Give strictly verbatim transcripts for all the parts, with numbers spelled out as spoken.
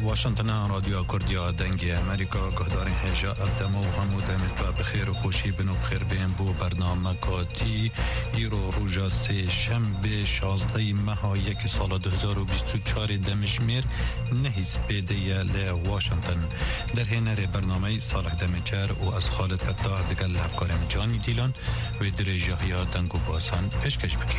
واشنطن رادیو کردیا دنگی امریکا گهدار هجا ابدمو و همو دمت و بخیر و خوشی بنو بخیر بین بو برنامه کاتی ایرو روژا سه شنبه شازده ماه یک سال دو هزار و بیست و چهار دمشمیر نهیس بیده ل واشنطن در هنر برنامه صالح دمچر و از خالد فتاح دگل افکارم جانی دیلان و درجه های دنگو باسان پیشکش بکیم.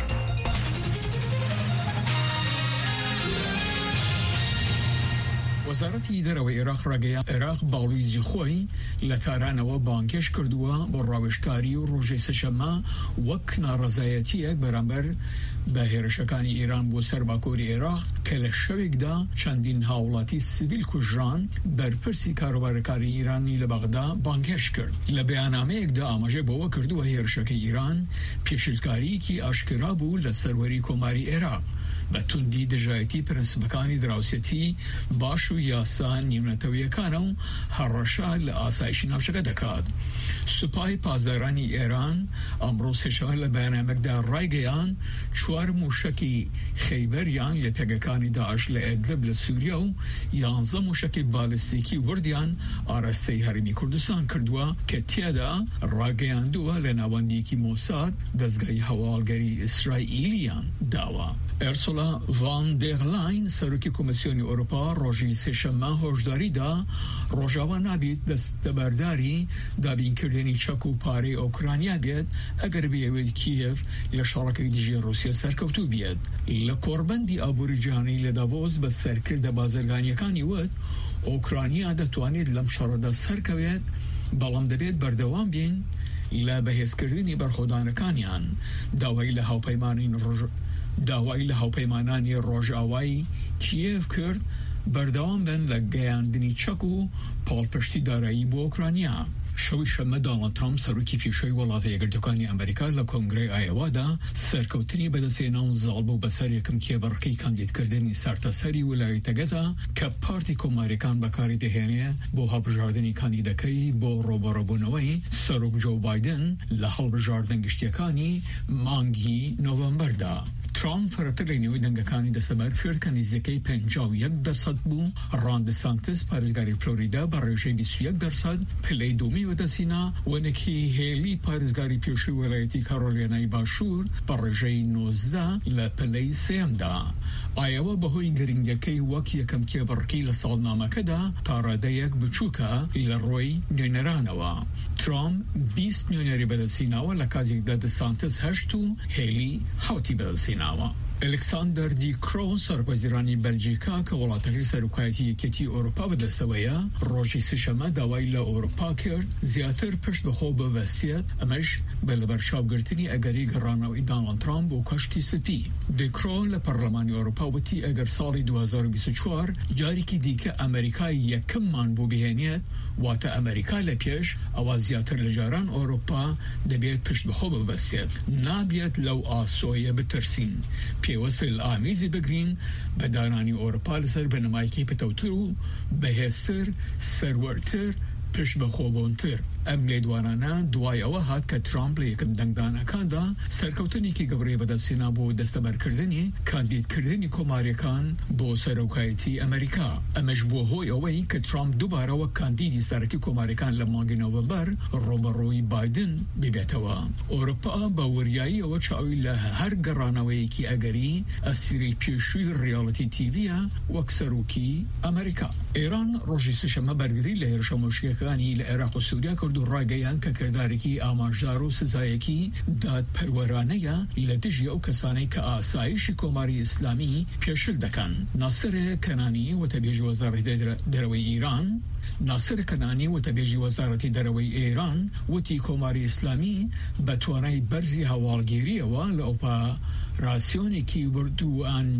وزارتی دەرەوەی عێراق ڕێگەیان عێراق باڵویزی خۆی لە تارانەوە بانکێش کردووە بۆ ڕاوێژکاری و ڕۆژەی سەشەممە وەک ناڕەزایەتیەک بەرامبەر بە هێرشەکانی ئێران بۆ سەر باکووری عێراق کە لە شەوێکدا چەندین هاوڵاتی سیڤیل کوژران بەرپرسی کاروبارەکاری ئیرانی لە بەغدا بانکێش کرد. لە بەیاننامەیەکدا ئاماژەی بەوە کردووە هێرشەکەی ئیران پێشلکاریکی ئاشکرا بوو لە سەروەری کۆماری عێراق بە توندی دژایەتی پرەنسپەکانی دراوسێتی باش و یاسا نیونەتەوەیەکانە و هەڕەشە لە ئاسایشی ناوچەکە دەکات. سوپای پازدارانی ئێران ئەمڕۆ سێشەمە لە بەیاننامەکدا ڕایگەیان چوار موشەکی خەیبەریان لە پێگەکانی داعش لە ئێدلب لە سووریا و یانزە موشەکی بالیستیکی وردیان ئاراستەی هەرێمی کوردستان کردووە کە تێدا ڕاگەیاندووە لە ناوەندیەکی مۆساد دەستگای هەواڵگەری ئیسرائیلیان داوە. ئەرسولا ڤان دێر لاین سەرۆکی کۆمسیۆنی ئەوروپا ڕۆژی سێشەممە هۆشداریدا ڕۆژاوا نابێت دەستەبەرداری دابینکردنی چەک و پارەی ئۆکرانیا بێت ئەگەر بێوێت کیێف لە شەڕەکەی دژی رووسیا سەرکەوتوو بێت. لە کۆڕبەندی ئابووری جیهانی لە داڤۆس بە سەرکردە بازرگانیەکانی وت ئۆکرانیا دەتوانێت لەم شەڕەدا سەرکەوێت بەڵام دەبێت بەردەوام بین لە بەهێزکردنی بەرخۆدانەکانیان. داوای لە هاوپەیمانی ڕۆژ داوای لە هاوپەیمانانی ڕۆژئاوایی کیێف کرد بەردەوام بن لە گەیاندنی چەک و پاڵپشتی دارایی بۆ ئۆکرانیا. شەوی شەممە دۆناڵد ترامپ سەرۆکی پێشەوەی وڵاتە یەکگرتووەکانی ئەمریکا لە کۆنگرەی ئایۆوادا سەرکەوتنی بەدەستهێنا و زاڵ بوو بەسەر یەکەم کێبڕکەی کاندیدکردنی سەرتاسەری ویلایەتەکەدا کە پارتی کۆماریەکان بەکاری دەهێنێ بۆ هەڵبژاردننی کاندیدەکەی بۆ ڕۆبەڕەبوونەوەی سەرۆک جۆ بایدن لە هەڵبژاردن گشتیەکانی مانگی نۆڤەمبەردا. ترامپ فەرەتر لە نێوەی دەنگەکانی دەستەبەر کرد کە نزیکەی پەنجاو و یەک دەرسەد بوو. ڕان دەسانتس پارێزگاری فلۆریدا بە ڕێژەی بیست و یەک دەرسەد پلەی دووەمی وەدەسینا و نەکی هێلی پارێزگاری پێشووی وەلایەتی کارۆلینای باشوور بە ڕێژەی نۆزدە لە پلەی سێمدا. ئایەوە بەهۆی گرنگەکەی وەک یەکەم کێبڕکەی لە ساڵنامەکەدا تا ڕادەیەک بچووکە لە ڕۆی نوێنەرانەوە. ترامپ بیست نوێنەری بەدەستهێناوە لە کاتێکدا دەسانتس هەشت و هێلی حوتی بەدەستهێنا. ئەلێکساندەر دی کرۆ سەرۆکوەزیرانی بەلجیکا کە وڵاتەکەی سەرۆکایەتی یەکێتی ئەوروپا بەدەستەوەیە ڕۆژی سێشەممە داوای لە ئەوروپا کرد زیاتر پشت بەخۆ ببەستێت ئەمەش بە لەبەرچاوگرتنی ئەگەری گەڕانەوەی دۆناڵد ترامپ بۆ کەشکی سپی. دی کرۆ لە پەرلەمانی ئەوروپا وتی ئەگەر ساڵی دو هەزار و بیست و چوار جارێکی دیکە ئەمریکای یەکەممان بۆ بهێنێت واتە ئەمریکا لە پێش ئەوە زیاتر لە جاران ئەوروپا دەبێت پشت بەخۆ ببەستێت. نابێت لەو ئاسۆیە بترسین. پێوەستە لە ئامیزی بگرین بە دانانی ئەوروپا لەسەر بەنەمایەکی پتەوتر و بەهێزتر سەروەرتر پشت بەخۆبوونتر. ئەم لێدوانانە دوای ئەوە هات کە ترامپ لە یەکەم دەنگدانەکاندا سەرکەوتنێکی گەورەی بەدەستهێنا بۆ دەستەبەرکردنی کاندیدکردنی کۆماریەکان بۆ سەرۆکایەتی ئەمریکا. ئەمەش بووە هۆی ئەوەی کە ترامپ دووبارەوە کاندیدی سەرەکی کۆماریەکان لە مانگی نۆڤەمبەر ڕۆبەڕۆی بایدن ببێتەوە. ئەوروپا بە وریایی ئەوە چاوی لە هەر گەڕانەوەیەکی ئەگەری ئەسیرەی پێشووی ڕیاڵەتی تیڤیە وەک سەرۆکی ئەمریکا. ئێران ڕۆژی سێشەممە بەرگری لە هێرشە مۆشیەکانی لە عێراق و سووریا کرد و ڕاگەیان کە کردارێکی ئاماژدار و سزایەکی دادپەروەرانەیە لە دژی ئەو کەسانەی کە ئاسایشی کۆماری ئیسلامی پێشل دەکەن. ناسر کەنانی وتەبێژی وەزارەتی دەرەوەی ئیران ناسر کەنانی وتەبێژی وەزارەتی دەرەوەی ئێران وتی کۆماری ئیسلامی بە توانای بەرزی هەواڵگیریەوە لە ئۆپاراسیۆنێکی بردو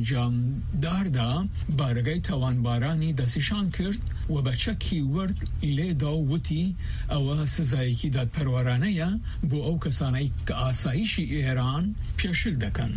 ئەنجامداردا بارگای تاوانبارانی دەستیشان کرد و بە چەکی ورد لێدا و وتی ئەوە سزایەکی دادپەروەرانەیە بۆ ئەو کەسانەی کە ئاسایشی ئێران پێشل دەکەن.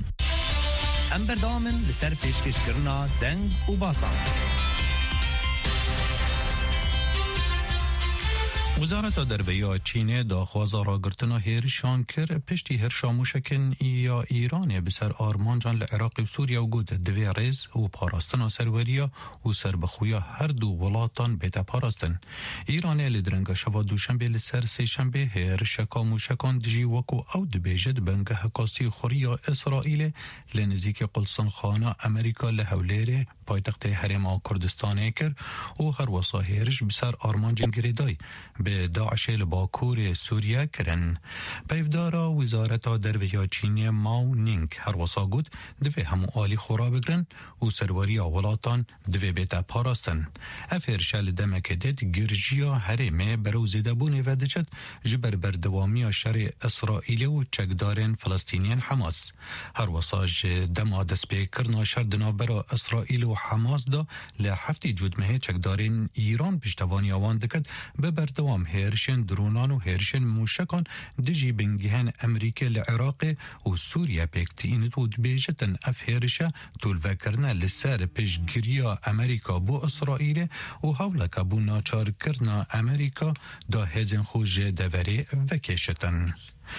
ئەم بەردەوامن لەسەر پێشکەشکردنا دەنگ و باسان. وزارت دربیا چین داخواز را گرتنا هیرشان کر پشتی هرشا موشکن یا ایران بسر آرمان جان لعراق و سوریا و گود دوی ریز و پاراستنا سروریا و سربخویا هر دو ولاتان بیتا پاراستن. ایران لدرنگ شوا دوشنبه لسر سه شنبه هیرشکا موشکان دجی وکو او دبیجد بنگه حکاسی خوریا اسرائیل لنزیک قلصن خانه امریکا لحولیره پایتخت حرم کردستان کر و هر وصا هیرش بسر آرمان جان گریدای به داعش لباکور سوریا کرن. پیفدارا وزارت دربیا چینی ماو نینگ هر وصا گود دوی همو آلی خورا بگرن و سرواری آولاتان دوی بیتا پاراستن. افر شل دمک دید گرجیا حرمه بروزیده بونه و دجد جبر بردوامی شر اسرائیل و چکدارن فلسطینین حماس. هر وصا دما دست بکرنا شردنا برا اسرائیل و حماس دا لحفتی جودمه چکدارن ایران پشتوانی آوان دکد به بردوام هیرشن درونان و هیرشن موشکان دجی بنگهن امریکا لعراق و سوریا پیکتین تود بیجتن اف هیرشا طول وکرنا لسر پیشگیریا امریکا بو اسرائیل و حولک بو ناچار کرنا امریکا دا هزن خوش دوری وکشتن.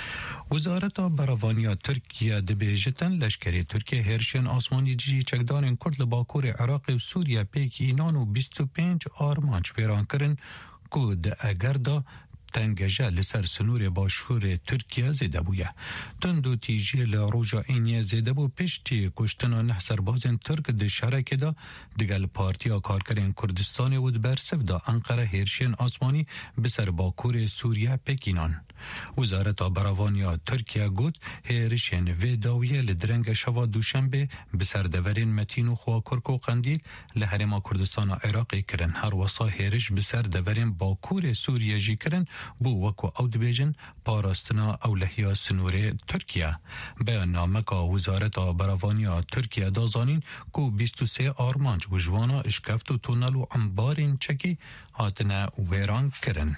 وزارت براوانیا ترکیه دبیجتن لشکری ترکیه هرشن آسمانی جی چکدارن کرد لباکور عراق و سوریا پیک اینان و بیست و پنج آرمانچ پیران کرن کود اگر دا تنگجه لسر سنور باشور ترکیه زیده بویه. تندو تیجی لروجا اینیه زیده بو پشتی کشتنا نه سربازن ترک ده شرک دا دگل پارتیا کارکرین کردستان ود برسف دا انقره هیرشین آسمانی بسر باکور سوریه پکینان. وزارت براوانیا ترکیه گود هیرشین و داویه لدرنگ شوا دوشنبه بسر دورین متین و خواکرک و قندیل لحرما کردستان عراقی کرن. هر وصا هیرش بسر دورین باکور سوریه جی کرن بو وکو او دبیجن پاراستنا اولهیا سنور ترکیه. بیان نامکا وزارت براوانیا ترکیه دازانین کو بیست و سه آرمانج و جوانا اشکفت و تونل و انبارین چکی هاتنا ویران کرن.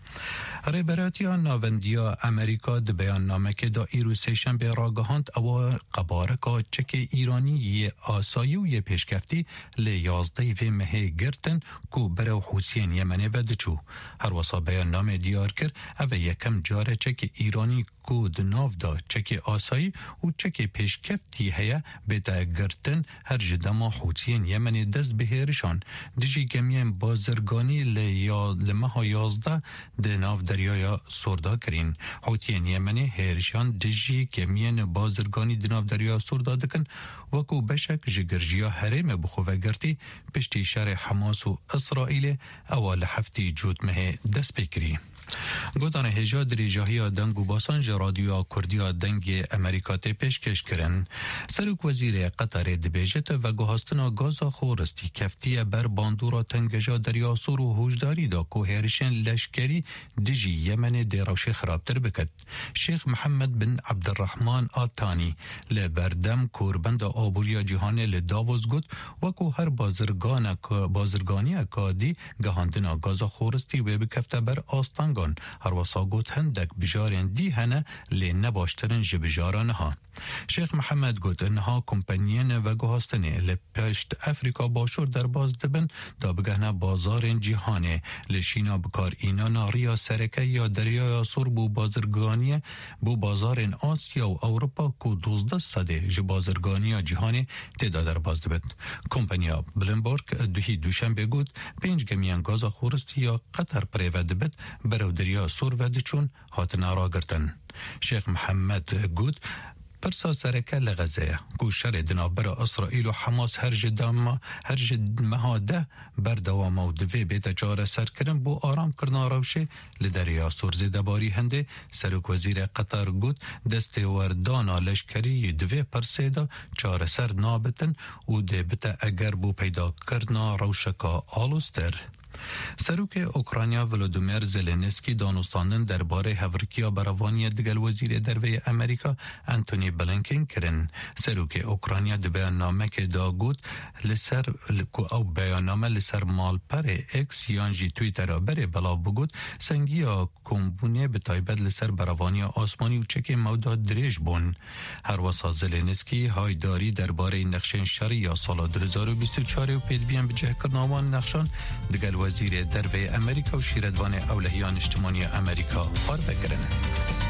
ریبراتیا ناوندیا امریکا د بیان نامه که دا ایرو سیشن به راگهاند او قبارکا چک ایرانی یه آسایی و یه پیشکفتی لی یازده و مهه گرتن کو برو حوسین یمنه ودچو. هر وصا بیان نامه دیار کرد او یکم جاره چک ایرانی کو دناف دا چک آسایی و چک پیشکفتی هیا بیتا گرتن هر جدما حوسین یمنه دست بهیرشان دیجی گمیم بازرگانی لی لمها یازده دناف دریای سوردا کرین. حوتین یمنی هیرشان دجی کمین بازرگانی دناف دریا سوردا دکن وکو بشک جگرجیا حرم بخوه گرتی پشتی شر حماس و اسرائیل اول هفتی جودمه دست بکری. گودان هجا دریجاهی دنگ و باسانج رادیو کردیا دنگ امریکات پیشکش کرن. سرک وزیر قطر دبیجت و گوهستنا گازا خورستی کفتی بر باندورا تنگجا دریا سور و هوشداری دا که هیرشن لشکری دجی یمن دیروش خرابتر بکد. شیخ محمد بن عبدالرحمن آتانی لبردم کوربند آبوریا جهان لداوز گود و که هر بازرگان بازرگانی اکادی گهاندنا گازا خورستی و بکفته بر آستانگان هر وصا گوت هندک بجارن دی هنه لی نباشترن جبجاران ها. شیخ محمد گوت انها کمپانیین و گوهستنه لپشت افریقا باشور در باز دبن دا بگهنه بازار جهانه لشینا بکار اینا ناریا سرکه یا دریا سور بو بازرگانی بو بازار آسیا و اوروپا کو دوزده صده جو بازرگانی جهانه تدا در باز دبن. کمپانیا بلنبورگ دوهی دوشنبه گوت پنج گمیان گازا خورستی یا قطر پریوه دبت برو دریا سور و دچون هاتنا را گرتن. شیخ محمد گود پرسا سرکه لغزه گوشر دنابر اسرائیل و حماس هر جدام هر جد مهاده بردوام و دوی بیت جاره سر کرن بو آرام کرنا روشه لدریا سورزی دباری هنده. سرک وزیر قطر گود دست وردانا لشکری دوی پرسیده جاره سر نابتن و ده بتا اگر بو پیدا کرنا روشکا آلوستر. سروک اوکراینیا ولودیمیر زلنسکی دانستاندن درباره هورکیا براوانی دگل وزیر دروی امریکا انتونی بلینکن کرن. سروک اوکراینیا د بیاننامه که دا گود لسر او بیاننامه لسر مال پر اکس یانجی تویتر بره بلاو بگود سنگیا کمبونه به تایبت لسر براوانی آسمانی و چک موداد دریج بون. هر وسا زلنسکی هایداری درباره نقشن شری یا سال دو هزار و بیست و چهار و پیدویان به جه کرناوان نقشان دگل وزیر دروی امریکا و شیردوان اولهیان اجتماعی امریکا پار بگرن.